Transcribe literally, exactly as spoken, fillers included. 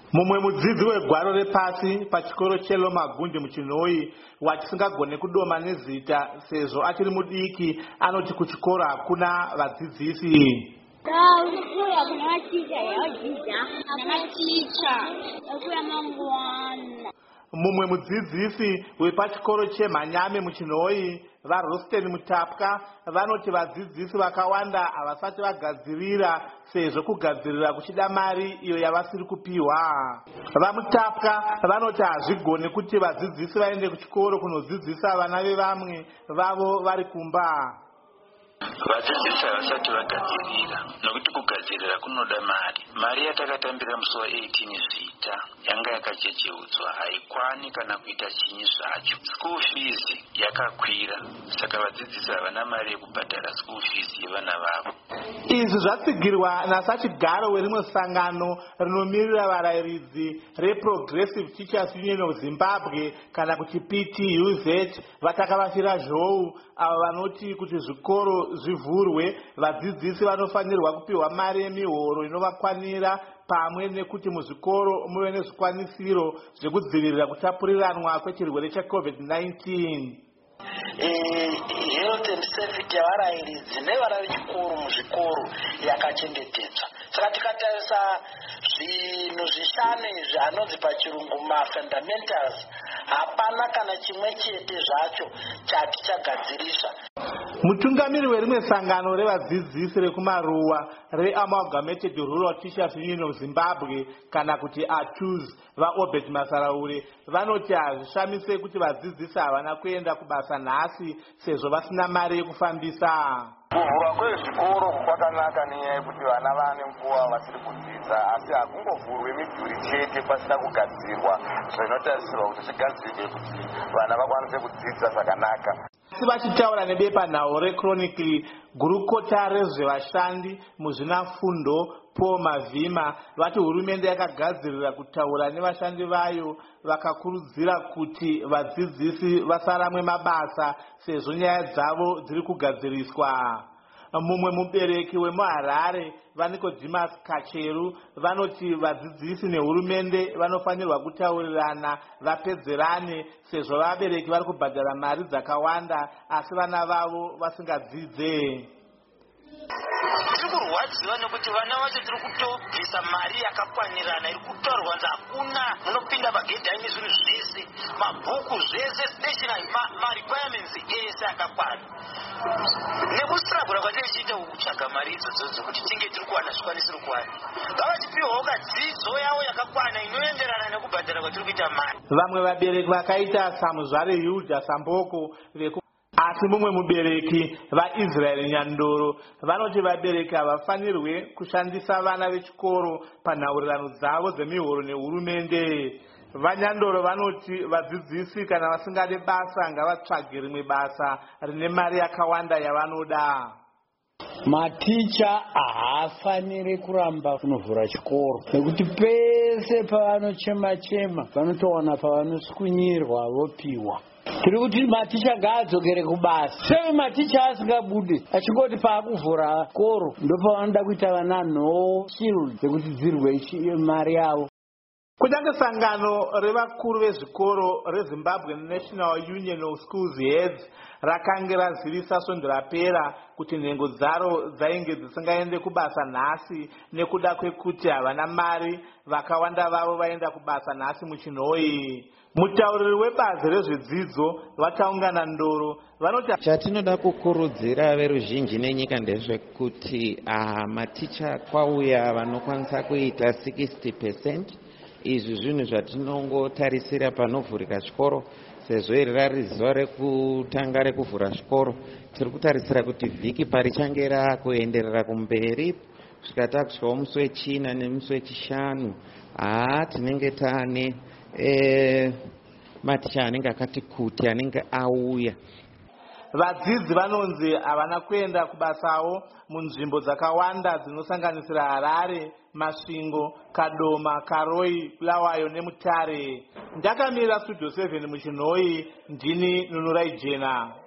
Mumwe mudzidzi wegwaro repasi pachikoro cheLomagunde muChinhoyi watisingagone kudoma nezita sezvo achiri mudiki anoti kuchikoro hakuna vadzidzisi. Mumwe mudzidzisi wepachikoro cheMhanyame muChinhoyi vaRosten Mutapwa vanoti vadzidzisi vakawanda havasati vagadzirira sezvo kugadzirira kuchida mari iyo yavasiri kupiwa. VaMutapwa vanoti hazvigone kuti vadzidzisi vaende kuchikoro kunodzidzisa vana vevamwe vavo vari kumba. Vadzidzisi havasati vagadzirira nokuti kugadzirira kunoda mari. Mari yatakatambira musi wa-eighteen zvita yanga yakachecheudzwa haikwani kana kuita chinyi zvacho. School fees yakakwira, saka vadzidzisi havana mari yekubhadhara school fees yevana vavo. Izvi zvatsigirwa naSachigaro werimwe sangano rinomirira varayiridzi reProgressive Teachers Union of Zimbabwe kana kuti P T U Z vatakavafira zhou avo vanoti kuti zvikoro zvivhurwe vadzidzisi vanofanirwa kupiwa mari yemihoro inovakwanira pamwe nekuti muzvikoro muve nezvikwanisiro zvekudzivirira kutapuriranwa kwechirwere cheCovid nineteen. Health and safety yavarayiridzi nevana vechikoro muzvikoro yakachengetedzwa. Saka tikatarisa zvinhu zvishanu izvi anonzi pachirungu mafundamentals, hapana kana chimwe chete zvacho chati chagadzirisa. Mutungamiri werimwe sangano revadzidzisi rekumaruwa reAmalgamated Rural Teachers Union of Zimbabwe kana kuti A T U Z vaObert Masaraure vanoti hazvishamise kuti vadzidzisi havana kuenda kubasa nhasi sezvo vasina mari yekufambisa. Kuvhurwa kwezvikoro kwakanaka nenyaya yekuti vana vane nguva vasiri kudzidza, asi hakungovhurwe midhuri chete pasina kugadzirwa zvinotarisirwa kuti zvigadzirwe kuti vana vakwanise kudzidza zvakanaka. Vachitaura nebepanhau reChronicle, gurukota rezvevashandi muzvinafundo Paul Mavhima vati hurumende yakagadzirira kutaura nevashandi vayo vakakurudzira kuti vadzidzisi vasaramwe mabasa sezvo nyaya dzavo dziri kugadziriswa. Mumwe mubereki wemuHarare vaNicodemus Kacheru vanoti vadzidzisi nehurumende vanofanirwa kutaurirana vapedzerane sezvo vabereki vari kubhadhara mari dzakawanda asi vana vavo vasingadzidze. Tiri kurwadziwa nekuti vana vacho tiri kutobvisa mari yakakwanirana iri kutorwa kunzi hakuna munopinda pagedhi aine zvinhu zvese, mabhuku zvese, stationary, marequirements ese akakwana. Nekusiragura kwatirichiita kutsvaga mari idzodzo kuti tinge tiri kuwana zvikwanisiro kuwana. Ngavachipiwawo kadzidzo yavo yakakwana inoenderana nekubhadhara kwatiri kuita mari. Vamwe vabereki vakaita Samuzvare Hilda Samboko veku asi mumwe mubereki vaIsrael Nyandoro vanoti vabereki havafanirwe kushandisa vana vechikoro panhaurirano dzavo dzemihoro nehurumende. VaNyandoro vanoti vadzidzisi kana vasingade basa ngavatsvage rimwe basa rine mari yakawanda yavanoda. Maticha haafaniri kuramba kunovhura chikoro nekuti pese pavanochema chema vanotowana pavanosikunyirwa vopiwa. Tiri kuti maticha ngaadzokere kubasa. Sei maticha asingabude achingoti paakuvhura chikoro ndopavanoda kuita vana no shield dzekuti dzirwe mari yavo. Kunyange sangano revakuru vezvikoro reZimbabwe National Union of Schools Heads rakange razivisa svondo rapera kuti nhengo dzaro dzainge dzisingaende kubasa nhasi nekuda kwekuti havana mari, vakawanda vavo vaenda kubasa nhasi muChinhoyi. Mutauriri webazi rezvedzidzo vataungana Ndoro vanoti chatinoda kukurudzira veruzhinji nenyika ndezvekuti uh, maticha kwauya vanokwanisa kuita sixty percent. Izvi zvinhu zvatinongotarisira panovhurika chikoro sezvo iri rari zuva rekutanga rekuvhura chikoro. Tiri kutarisira kuti vhiki parichange rakuenderera kumberi kusvika takusvikawo musi wechina nemusi wechishanu haa tinenge taane e, maticha anenge akati kuti anenge auya. Vadzidzi vanonzi havana kuenda kubasawo munzvimbo dzakawanda dzinosanganisira Harare, Masvingo, Kadoma, Karoi, Bulawayo neMutare. Ndakamira Studio seven muChinhoyi, ndini Nunurai Jena.